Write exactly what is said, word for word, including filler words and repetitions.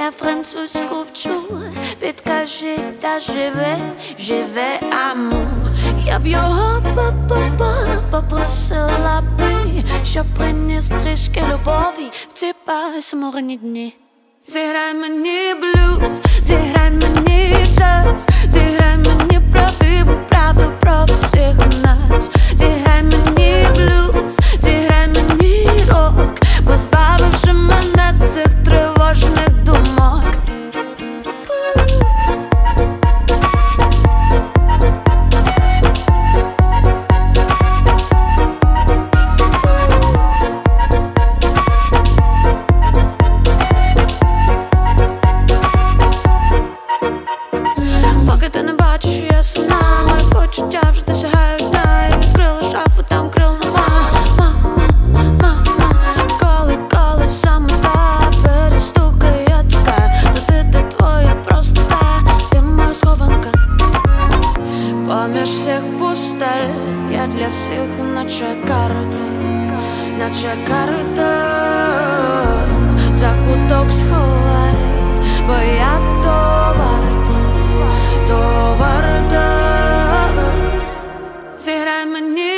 я французьку вчу. Підкажи, та живе, живе амур. Я б його попросила би, щоб приніс трішки любові в ці пасмурні дні. Зіграй мені блюз, зіграй мені джаз, зіграй мені правдиву правду про всіх нас. Зіграй мені блюз, зіграй мені рок, позбавивши мене цих тривожних думок. Поки ти не бачиш, що я сумна, мої почуття вже досягають дна. Я відкрила шафу, там крил нема. Ма-ма-ма-ма. Коли, коли самота перестукає, я чекаю туди, де твоя простота. Ти моя схованка поміж всіх пустель. Я для всіх наче карта, наче карта. Закуток сховай, бо я то варта, то варта. Зіграй мені